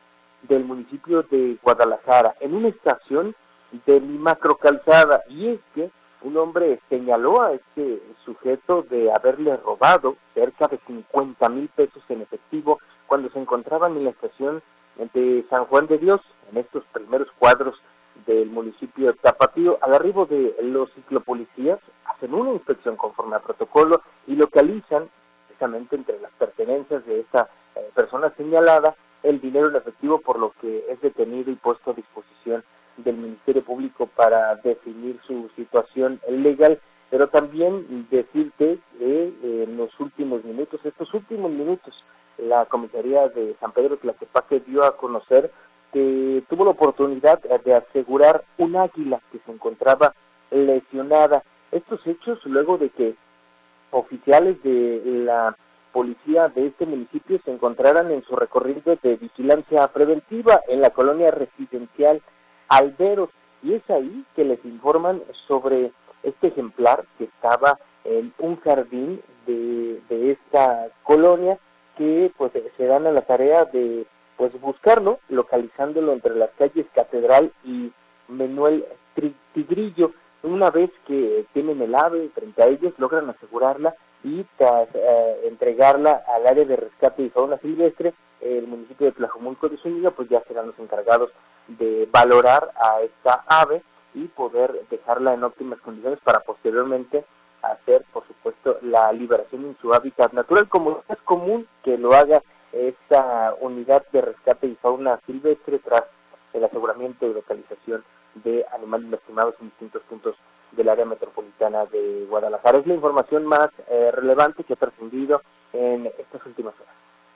del municipio de Guadalajara, en una estación de mi macrocalzada, y es que un hombre señaló a este sujeto de haberle robado cerca de cincuenta mil pesos en efectivo cuando se encontraban en la estación de San Juan de Dios, en estos primeros cuadros del municipio de Tapatío. Al arribo de los ciclopolicías hacen una inspección conforme a protocolo y localizan precisamente entre las pertenencias de esta eh, persona señalada el dinero en efectivo, por lo que es detenido y puesto a disposición del Ministerio Público para definir su situación legal. Pero también decirte que eh, en los últimos minutos, estos últimos minutos, la comisaría de San Pedro Tlaquepaque dio a conocer que tuvo la oportunidad de asegurar un águila que se encontraba lesionada. Estos hechos luego de que oficiales de la policía de este municipio se encontraran en su recorrido de vigilancia preventiva en la colonia residencial Alberos, y es ahí que les informan sobre este ejemplar que estaba en un jardín de, de esta colonia, que pues se dan a la tarea de pues buscarlo, localizándolo entre las calles Catedral y Manuel Tigrillo. Una vez que tienen el ave frente a ellos, logran asegurarla y tras eh, entregarla al área de rescate y fauna silvestre, el municipio de Tlajomulco de Zúñiga, pues ya serán los encargados de valorar a esta ave y poder dejarla en óptimas condiciones para posteriormente hacer, por supuesto, la liberación en su hábitat natural, como es común que lo haga esta unidad de rescate y fauna silvestre tras el aseguramiento y localización de animales lastimados en distintos puntos del área metropolitana de Guadalajara. Es la información más eh, relevante que ha trascendido en estas últimas horas.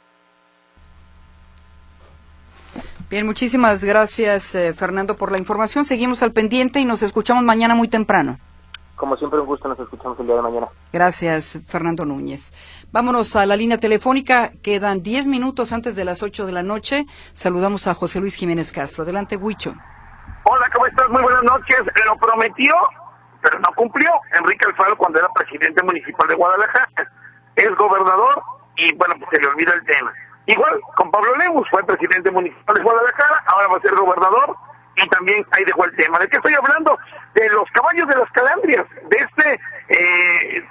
Bien, muchísimas gracias, eh, Fernando, por la información. Seguimos al pendiente y nos escuchamos mañana muy temprano. Como siempre, un gusto, nos escuchamos el día de mañana. Gracias, Fernando Núñez. Vámonos a la línea telefónica, quedan diez minutos antes de las ocho de la noche. Saludamos a José Luis Jiménez Castro. Adelante, Huicho. Hola, ¿cómo estás? Muy buenas noches. Lo prometió, pero no cumplió. Enrique Alfaro, cuando era presidente municipal de Guadalajara, es gobernador y, bueno, pues se le olvida el tema. Igual, con Pablo Lemus, fue presidente municipal de Guadalajara, ahora va a ser gobernador, y también ahí dejó el tema. ¿De qué estoy hablando? De los caballos de las Calandrias, de este, eh,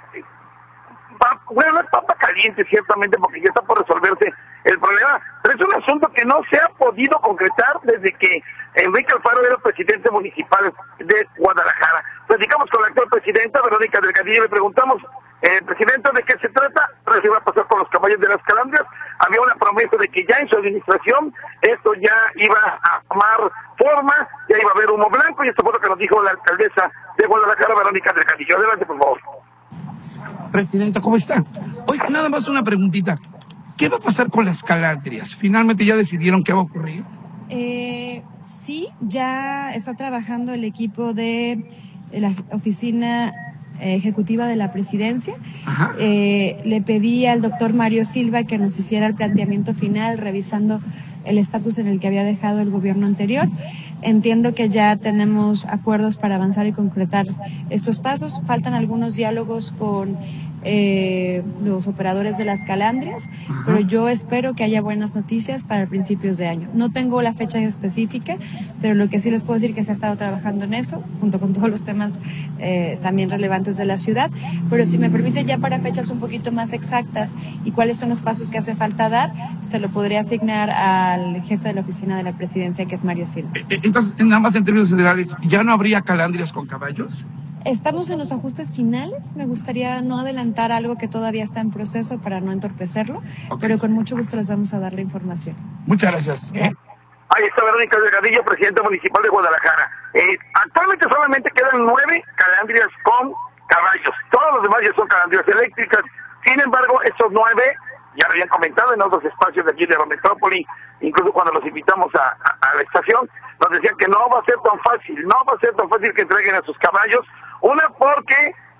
pa, bueno, no es papa caliente ciertamente, porque ya está por resolverse el problema, pero es un asunto que no se ha podido concretar desde que Enrique Alfaro era presidente municipal de Guadalajara. Platicamos con la actual presidenta, Verónica Delgadillo, y le preguntamos, eh, presidenta, ¿de qué se trata? ¿Pero qué va a pasar con los caballos de las Calandrias? Había una promesa de que ya en su administración esto ya iba a tomar forma, ya iba a haber humo blanco, y esto fue lo que nos dijo la alcaldesa de Guadalajara, Verónica Delgadillo. Adelante, por favor. Presidenta, ¿cómo está? Oiga, nada más una preguntita. ¿Qué va a pasar con las Calandrias? ¿Finalmente ya decidieron qué va a ocurrir? Eh, sí, ya está trabajando el equipo de la oficina ejecutiva de la presidencia. Eh, le pedí al doctor Mario Silva que nos hiciera el planteamiento final revisando el estatus en el que había dejado el gobierno anterior. Entiendo que ya tenemos acuerdos para avanzar y concretar estos pasos. Faltan algunos diálogos con eh, los operadores de las Calandrias, Ajá. pero yo espero que haya buenas noticias para principios de año. No tengo la fecha específica, pero lo que sí les puedo decir es que se ha estado trabajando en eso, junto con todos los temas eh, también relevantes de la ciudad, pero si me permite ya para fechas un poquito más exactas y cuáles son los pasos que hace falta dar, se lo podría asignar al jefe de la oficina de la presidencia, que es Mario Silva. Entonces, nada más en términos generales, ¿ya no habría Calandrias con caballos? Estamos en los ajustes finales. Me gustaría no adelantar algo que todavía está en proceso para no entorpecerlo, okay. pero con mucho gusto les vamos a dar la información. Muchas gracias. Gracias. Ahí está Verónica Delgadillo, presidenta municipal de Guadalajara. Eh, actualmente solamente quedan nueve Calandrias con caballos. Todos los demás ya son Calandrias eléctricas. Sin embargo, estos nueve, ya lo habían comentado en otros espacios de aquí de la metrópoli, incluso cuando los invitamos a, a, a la estación, nos decían que no va a ser tan fácil, no va a ser tan fácil que entreguen a sus caballos. Una, porque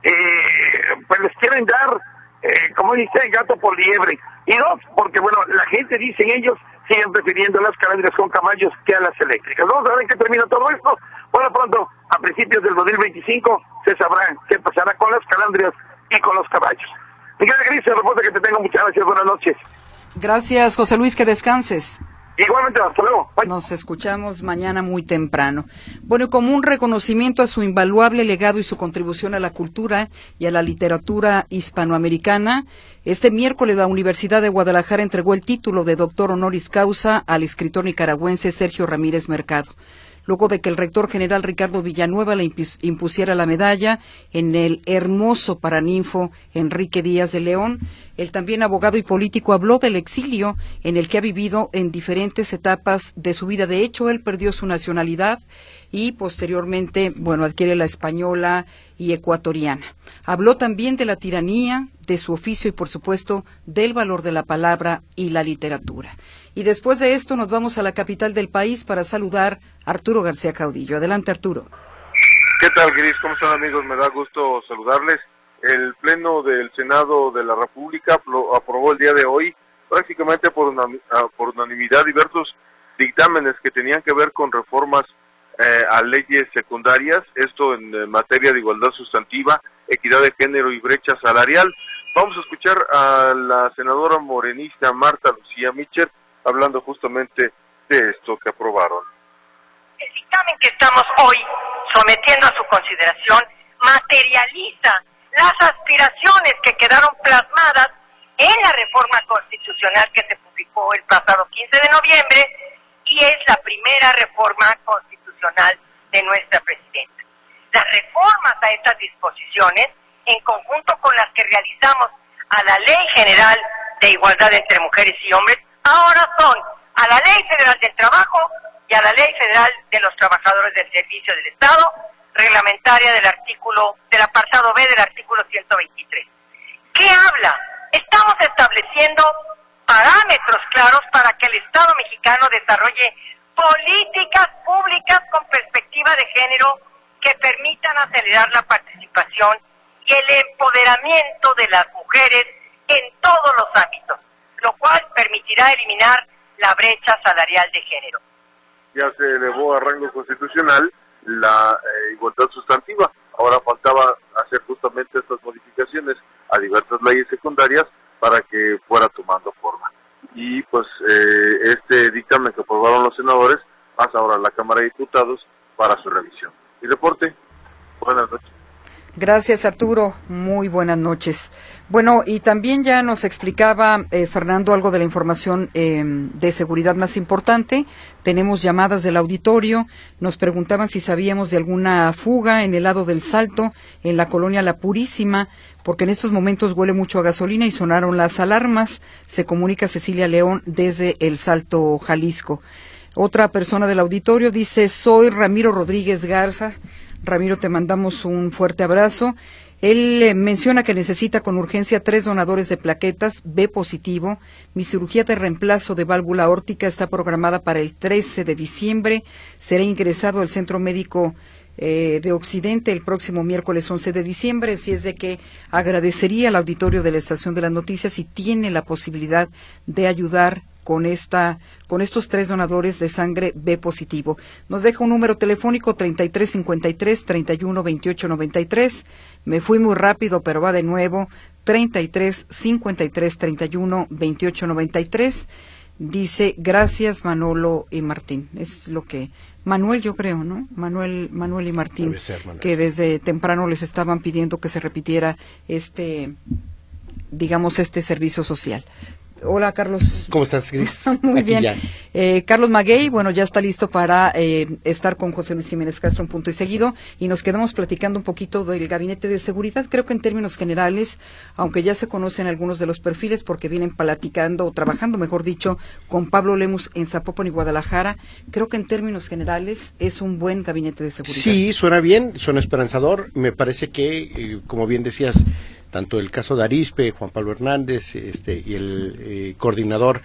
eh, pues les quieren dar, eh, como dice, gato por liebre. Y dos, porque, bueno, la gente, dicen ellos, siguen prefiriendo las calandrias con caballos que a las eléctricas. Vamos a ver en qué termina todo esto. Bueno, pronto, a principios del dos mil veinticinco, se sabrá qué pasará con las calandrias y con los caballos. Miguel Gris, el reporte que te tengo. Muchas gracias, buenas noches. Gracias, José Luis, que descanses. Igualmente, hasta luego. Bye. Nos escuchamos mañana muy temprano. Bueno, como un reconocimiento a su invaluable legado y su contribución a la cultura y a la literatura hispanoamericana, este miércoles la Universidad de Guadalajara entregó el título de doctor honoris causa al escritor nicaragüense Sergio Ramírez Mercado, luego de que el rector general Ricardo Villanueva le impusiera la medalla en el hermoso paraninfo Enrique Díaz de León. El también abogado y político habló del exilio en el que ha vivido en diferentes etapas de su vida. De hecho, él perdió su nacionalidad y posteriormente, bueno, adquiere la española y ecuatoriana. Habló también de la tiranía, de su oficio y, por supuesto, del valor de la palabra y la literatura. Y después de esto nos vamos a la capital del país para saludar a Arturo García Caudillo. Adelante, Arturo. ¿Qué tal, Gris? ¿Cómo están, amigos? Me da gusto saludarles. El Pleno del Senado de la República aprobó el día de hoy, prácticamente por, una, por unanimidad, diversos dictámenes que tenían que ver con reformas eh, a leyes secundarias, esto en, en materia de igualdad sustantiva, equidad de género y brecha salarial. Vamos a escuchar a la senadora morenista Marta Lucía Mitchell hablando justamente de esto que aprobaron. El dictamen que estamos hoy sometiendo a su consideración materializa las aspiraciones que quedaron plasmadas en la reforma constitucional que se publicó el pasado quince de noviembre y es la primera reforma constitucional de nuestra presidenta. Las reformas a estas disposiciones, en conjunto con las que realizamos a la Ley General de Igualdad entre Mujeres y Hombres, ahora son a la Ley Federal del Trabajo y a la Ley Federal de los Trabajadores del Servicio del Estado, reglamentaria del artículo, del apartado B del artículo ciento veintitrés. ¿Qué habla? Estamos estableciendo parámetros claros para que el Estado mexicano desarrolle políticas públicas con perspectiva de género que permitan acelerar la participación y el empoderamiento de las mujeres en todos los ámbitos, lo cual permitirá eliminar la brecha salarial de género. Ya se elevó a rango constitucional la eh, igualdad sustantiva. Ahora faltaba hacer justamente estas modificaciones a diversas leyes secundarias para que fuera tomando forma. Y pues eh, este dictamen que aprobaron los senadores pasa ahora a la Cámara de Diputados para su revisión. Y reporte, buenas noches. Gracias, Arturo. Muy buenas noches. Bueno, y también ya nos explicaba eh, Fernando algo de la información eh, de seguridad más importante. Tenemos llamadas del auditorio. Nos preguntaban si sabíamos de alguna fuga en el lado del Salto, en la colonia La Purísima, porque en estos momentos huele mucho a gasolina y sonaron las alarmas. Se comunica Cecilia León desde el Salto, Jalisco. Otra persona del auditorio dice, soy Ramiro Rodríguez Garza. Ramiro, te mandamos un fuerte abrazo. Él eh, menciona que necesita con urgencia tres donadores de plaquetas B positivo. Mi cirugía de reemplazo de válvula aórtica está programada para el trece de diciembre. Será ingresado al Centro Médico eh, de Occidente el próximo miércoles once de diciembre. Así es de que agradecería al auditorio de la Estación de las Noticias si tiene la posibilidad de ayudar con esta, con estos tres donadores de sangre B positivo. Nos deja un número telefónico treinta y tres cincuenta y tres, treinta y uno veintiocho noventa y tres. Me fui muy rápido, pero va de nuevo. treinta y tres cincuenta y tres, treinta y uno veintiocho noventa y tres. Dice, gracias Manolo y Martín. Es lo que, Manuel yo creo, ¿no? Manuel, Manuel y Martín, Debe ser, Manuel. Que desde temprano les estaban pidiendo que se repitiera este, digamos, este servicio social. Hola, Carlos. ¿Cómo estás, Gris? Muy Aquí bien. ya. Eh, Carlos Maguey, bueno, ya está listo para eh, estar con José Luis Jiménez Castro en Punto y Seguido, y nos quedamos platicando un poquito del Gabinete de Seguridad. Creo que en términos generales, aunque ya se conocen algunos de los perfiles porque vienen platicando, o trabajando, mejor dicho, con Pablo Lemus en Zapopan y Guadalajara, creo que en términos generales es un buen Gabinete de Seguridad. Sí, suena bien, suena esperanzador. Me parece que, eh, como bien decías, tanto el caso de Arizpe, Juan Pablo Hernández, este, y el eh, coordinador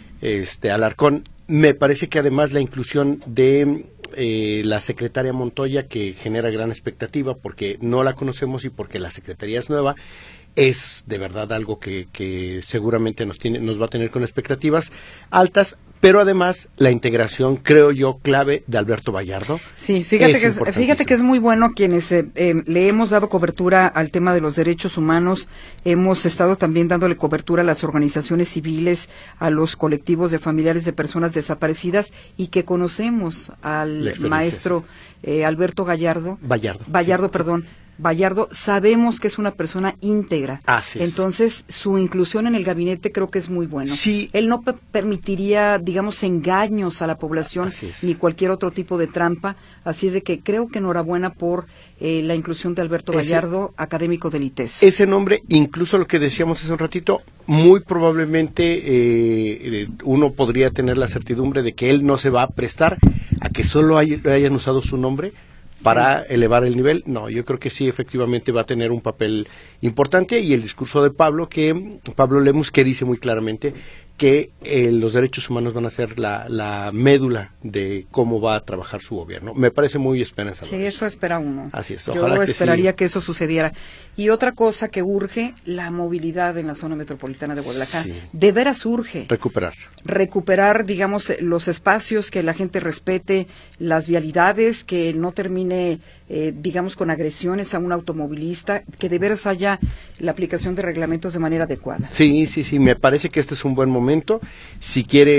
este, Alarcón, me parece que además la inclusión de eh, la secretaria Montoya, que genera gran expectativa porque no la conocemos y porque la secretaría es nueva, es de verdad algo que, que seguramente nos tiene, nos va a tener con expectativas altas, pero además la integración, creo yo, clave de Alberto Vallardo. Sí, fíjate es que es, fíjate que es muy bueno quienes eh, eh, le hemos dado cobertura al tema de los derechos humanos, hemos estado también dándole cobertura a las organizaciones civiles, a los colectivos de familiares de personas desaparecidas y que conocemos al maestro eh, Alberto Gallardo, Vallardo, Vallardo, sí, perdón. Sí. Vallardo, sabemos que es una persona íntegra. Así es. Entonces, su inclusión en el gabinete creo que es muy bueno. Sí. Él no pe- permitiría, digamos, engaños a la población, ni cualquier otro tipo de trampa. Así es de que creo que enhorabuena por eh, la inclusión de Alberto ese, Vallardo, académico del I T E S. Ese nombre, incluso lo que decíamos hace un ratito, muy probablemente eh, uno podría tener la certidumbre de que él no se va a prestar a que solo hay, hayan usado su nombre para sí. elevar el nivel. No, yo creo que sí, efectivamente va a tener un papel importante, y el discurso de Pablo, que Pablo Lemus, que dice muy claramente que eh, los derechos humanos van a ser la, la médula de cómo va a trabajar su gobierno. Me parece muy esperanzador. Sí, eso espera uno. Así es. Ojalá Yo que esperaría sí. que eso sucediera. Y otra cosa que urge, la movilidad en la zona metropolitana de Guadalajara. Sí. De veras urge. Recuperar. Recuperar, digamos, los espacios, que la gente respete las vialidades, que no termine, eh, digamos, con agresiones a un automovilista, que de veras haya la aplicación de reglamentos de manera adecuada. Sí, sí, sí, me parece que este es un buen momento. Si quiere,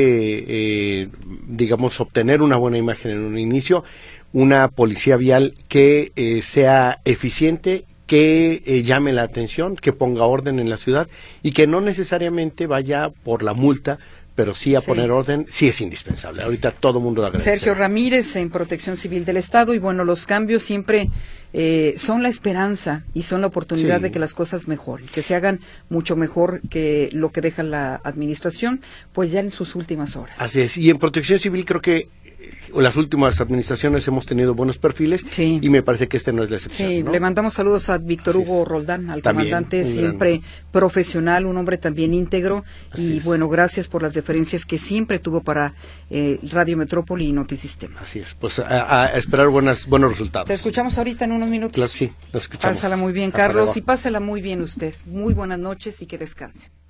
eh, digamos, obtener una buena imagen en un inicio, una policía vial que eh, sea eficiente, que eh, llame la atención, que ponga orden en la ciudad y que no necesariamente vaya por la multa, pero sí a sí. poner orden, sí es indispensable. Ahorita todo el mundo lo agradece. Sergio Ramírez, en Protección Civil del Estado, y bueno, los cambios siempre eh, son la esperanza y son la oportunidad sí. de que las cosas mejoren, que se hagan mucho mejor que lo que deja la administración, pues ya en sus últimas horas. Así es, y en Protección Civil creo que las últimas administraciones hemos tenido buenos perfiles sí. y me parece que este no es la excepción. Sí, ¿no? Le mandamos saludos a Víctor Así Hugo es. Roldán, al también, comandante, siempre gran... profesional, un hombre también íntegro. Así y es. Bueno, gracias por las deferencias que siempre tuvo para eh, Radio Metrópoli y Notisistema. Así es, pues a, a esperar buenas, buenos resultados. Te escuchamos ahorita en unos minutos. Claro, sí, lo escuchamos. Pásala muy bien, Hasta Carlos, luego. Y pásala muy bien usted. Muy buenas noches y que descanse.